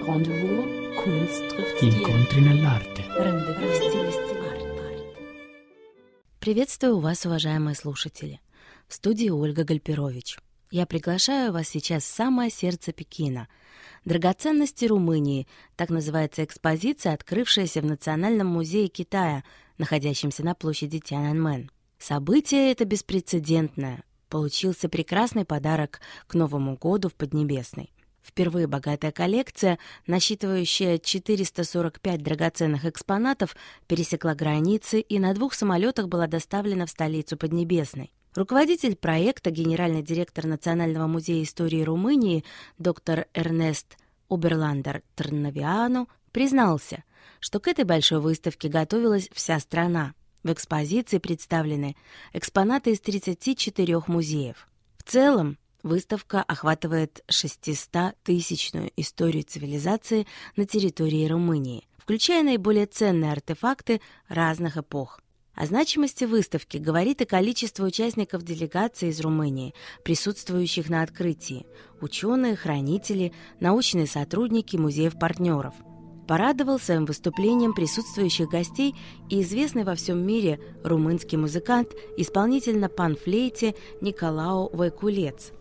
Rendezvous, Kunst trifft Stil. Incontri nell'arte. Rendezvous, стилистика. Приветствую вас, уважаемые слушатели. В студии Ольга Гальперович. Я приглашаю вас сейчас в самое сердце Пекина. «Драгоценности Румынии» — так называется экспозиция, открывшаяся в Национальном музее Китая, находящемся на площади Тяньаньмэнь. Событие это беспрецедентное. Получился прекрасный подарок к Новому году в Поднебесной. Впервые богатая коллекция, насчитывающая 445 драгоценных экспонатов, пересекла границы и на 2 самолетах была доставлена в столицу Поднебесной. Руководитель проекта, генеральный директор Национального музея истории Румынии доктор Эрнест Оберландер-Тырновиану признался, что к этой большой выставке готовилась вся страна. В экспозиции представлены экспонаты из 34 музеев. В целом, выставка охватывает 600-тысячную историю цивилизации на территории Румынии, включая наиболее ценные артефакты разных эпох. О значимости выставки говорит и количество участников делегации из Румынии, присутствующих на открытии: ученые, хранители, научные сотрудники музеев-партнеров. Порадовал своим выступлением присутствующих гостей и известный во всем мире румынский музыкант, исполнитель на панфлейте Николау Войкулец.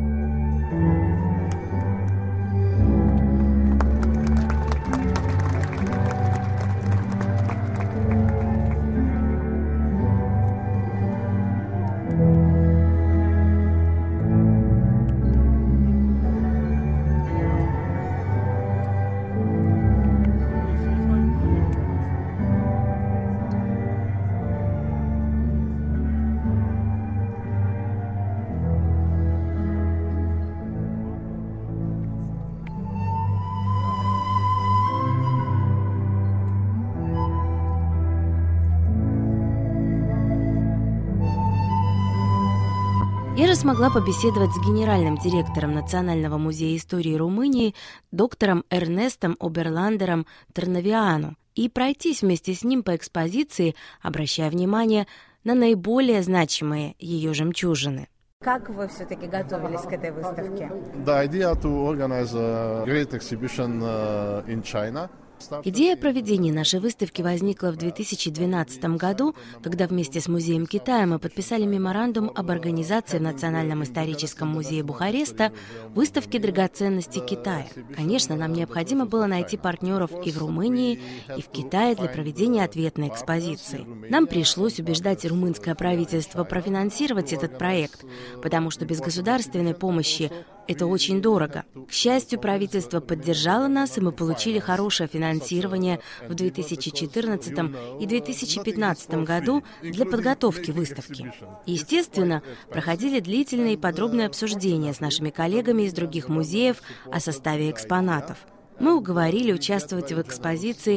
Я же смогла побеседовать с генеральным директором Национального музея истории Румынии доктором Эрнестом Оберландером-Тырновиану и пройтись вместе с ним по экспозиции, обращая внимание на наиболее значимые ее жемчужины. Как вы все-таки готовились к этой выставке? Идея проведения нашей выставки возникла в 2012 году, когда вместе с Музеем Китая мы подписали меморандум об организации в Национальном историческом музее Бухареста выставки драгоценностей Китая. Конечно, нам необходимо было найти партнеров и в Румынии, и в Китае для проведения ответной экспозиции. Нам пришлось убеждать румынское правительство профинансировать этот проект, потому что без государственной помощи это очень дорого. К счастью, правительство поддержало нас, и мы получили хорошее финансирование в 2014 и 2015 году для подготовки выставки. Естественно, проходили длительные и подробные обсуждения с нашими коллегами из других музеев о составе экспонатов. Мы уговорили участвовать в экспозиции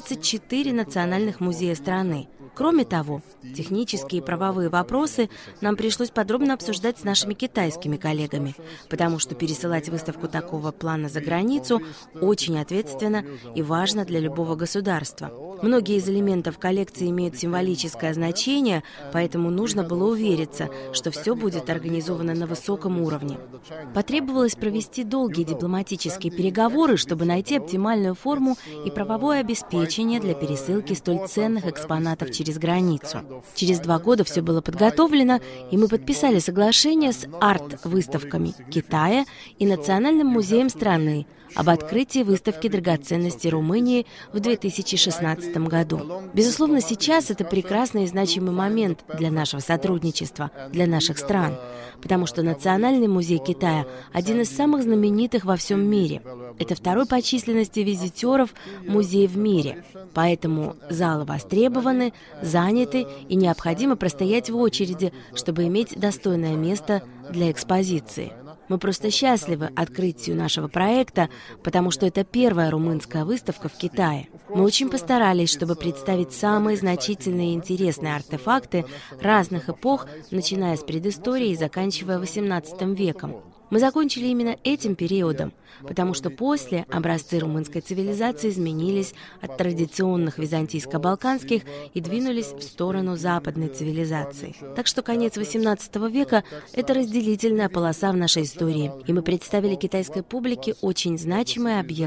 34 национальных музея страны. Кроме того, технические и правовые вопросы нам пришлось подробно обсуждать с нашими китайскими коллегами, потому что пересылать выставку такого плана за границу очень ответственно и важно для любого государства. Многие из элементов коллекции имеют символическое значение, поэтому нужно было увериться, что все будет организовано на высоком уровне. Потребовалось провести долгие дипломатические переговоры, чтобы найти оптимальную форму и правовое обеспечение для пересылки столь ценных экспонатов через границу. Через 2 года все было подготовлено, и мы подписали соглашение с арт-выставками Китая и Национальным музеем страны об открытии выставки драгоценностей Румынии в 2016 году. Безусловно, сейчас это прекрасный и значимый момент для нашего сотрудничества, для наших стран, потому что Национальный музей Китая – один из самых знаменитых во всем мире. Это 2-й по численности визитеров музей в мире, поэтому залы востребованы, заняты и необходимо простоять в очереди, чтобы иметь достойное место для экспозиции. Мы просто счастливы открытию нашего проекта, потому что это первая румынская выставка в Китае. Мы очень постарались, чтобы представить самые значительные и интересные артефакты разных эпох, начиная с предыстории и заканчивая XVIII веком. Мы закончили именно этим периодом, потому что после образцы румынской цивилизации изменились от традиционных византийско-балканских и двинулись в сторону западной цивилизации. Так что конец XVIII века – это разделительная полоса в нашей истории, и мы представили китайской публике очень значимые объекты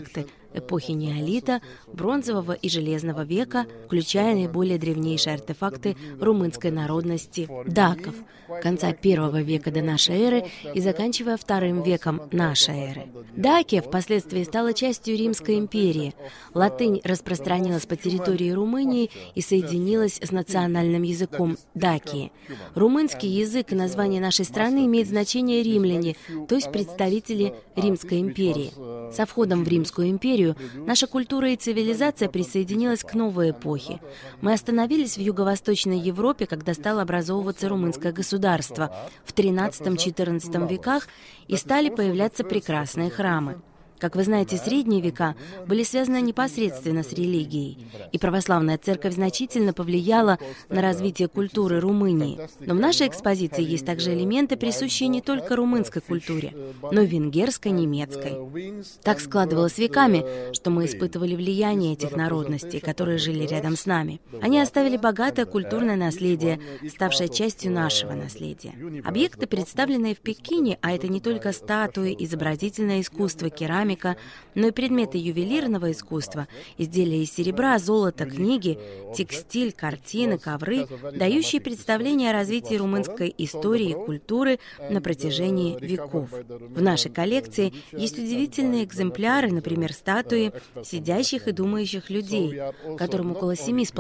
эпохи неолита, бронзового и железного века, включая наиболее древнейшие артефакты румынской народности – даков, конца I века до нашей эры и заканчивая II веком нашей эры. Дакия впоследствии стала частью Римской империи. Латынь распространилась по территории Румынии и соединилась с национальным языком Дакии. Румынский язык и название нашей страны имеет значение римляне, то есть представители Римской империи. Со входом в Римскую империю наша культура и цивилизация присоединилась к новой эпохе. Мы остановились в Юго-Восточной Европе, когда стало образовываться румынское государство в XIII-XIV веках и стали появляться прекрасные храмы. Как вы знаете, средние века были связаны непосредственно с религией, и православная церковь значительно повлияла на развитие культуры Румынии. Но в нашей экспозиции есть также элементы, присущие не только румынской культуре, но и венгерской, немецкой. Так складывалось веками, что мы испытывали влияние этих народностей, которые жили рядом с нами. Они оставили богатое культурное наследие, ставшее частью нашего наследия. Объекты, представленные в Пекине, а это не только статуи, изобразительное искусство, керамика, но и предметы ювелирного искусства, изделия из серебра, золота, книги, текстиль, картины, ковры, дающие представление о развитии румынской истории и культуры на протяжении веков. В нашей коллекции есть удивительные экземпляры, например, статуи сидящих и думающих людей, которым около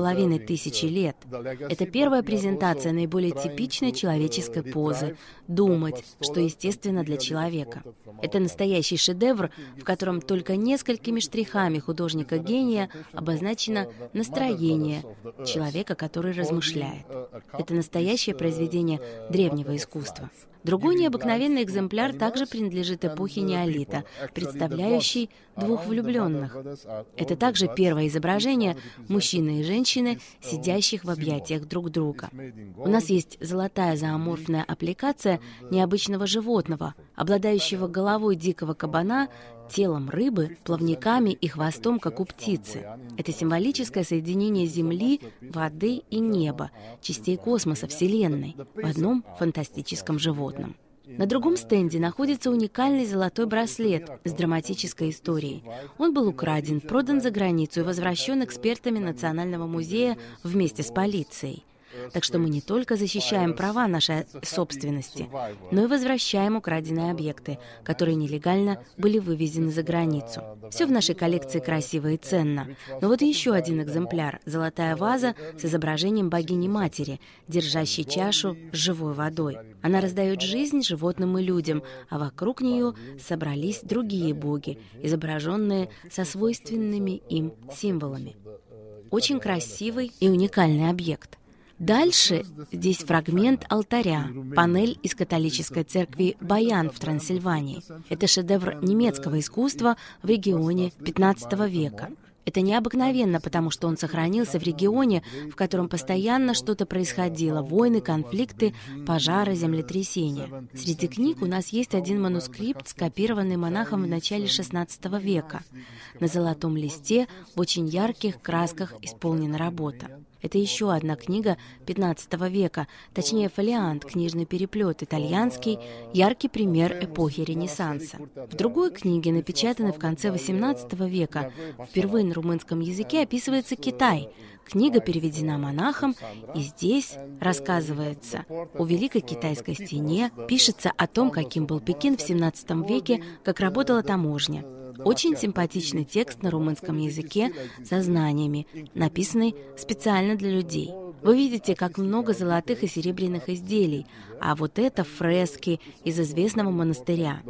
7500 лет. Это первая презентация наиболее типичной человеческой позы – думать, что естественно для человека. Это настоящий шедевр, в котором только несколькими штрихами художника-гения обозначено настроение человека, который размышляет. Это настоящее произведение древнего искусства. Другой необыкновенный экземпляр также принадлежит эпохе неолита, представляющий двух влюбленных. Это также первое изображение мужчины и женщины, сидящих в объятиях друг друга. У нас есть золотая зооморфная аппликация необычного животного, обладающего головой дикого кабана, телом рыбы, плавниками и хвостом, как у птицы. Это символическое соединение Земли, воды и неба, частей космоса, Вселенной, в одном фантастическом животном. На другом стенде находится уникальный золотой браслет с драматической историей. Он был украден, продан за границу и возвращен экспертами Национального музея вместе с полицией. Так что мы не только защищаем права нашей собственности, но и возвращаем украденные объекты, которые нелегально были вывезены за границу. Все в нашей коллекции красиво и ценно. Но вот еще один экземпляр – золотая ваза с изображением богини-матери, держащей чашу с живой водой. Она раздает жизнь животным и людям, а вокруг нее собрались другие боги, изображенные со свойственными им символами. Очень красивый и уникальный объект. Дальше здесь фрагмент алтаря, панель из католической церкви Баян в Трансильвании. Это шедевр немецкого искусства в регионе XV века. Это необыкновенно, потому что он сохранился в регионе, в котором постоянно что-то происходило – войны, конфликты, пожары, землетрясения. Среди книг у нас есть один манускрипт, скопированный монахом в начале XVI века. На золотом листе в очень ярких красках исполнена работа. Это еще одна книга XV века, точнее фолиант, книжный переплет, итальянский, яркий пример эпохи Ренессанса. В другой книге, напечатанной в конце XVIII века, впервые на румынском языке описывается Китай. Книга переведена монахом, и здесь рассказывается о Великой Китайской стене, пишется о том, каким был Пекин в XVII веке, как работала таможня. Очень симпатичный текст на румынском языке со знаниями, написанный специально для людей. Вы видите, как много золотых и серебряных изделий, а вот это фрески из известного монастыря.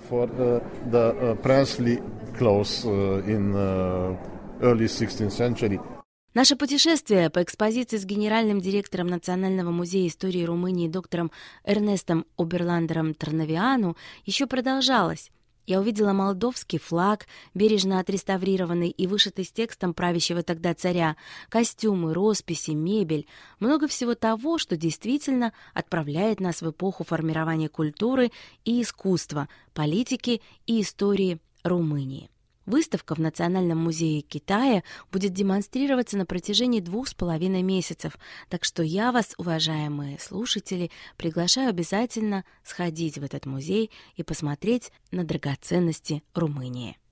Наше путешествие по экспозиции с генеральным директором Национального музея истории Румынии доктором Эрнестом Оберландером Тарнавиану еще продолжалось. Я увидела молдовский флаг, бережно отреставрированный и вышитый с текстом правящего тогда царя, костюмы, росписи, мебель, много всего того, что действительно отправляет нас в эпоху формирования культуры и искусства, политики и истории Румынии. Выставка в Национальном музее Китая будет демонстрироваться на протяжении 2,5 месяцев, так что я вас, уважаемые слушатели, приглашаю обязательно сходить в этот музей и посмотреть на драгоценности Румынии.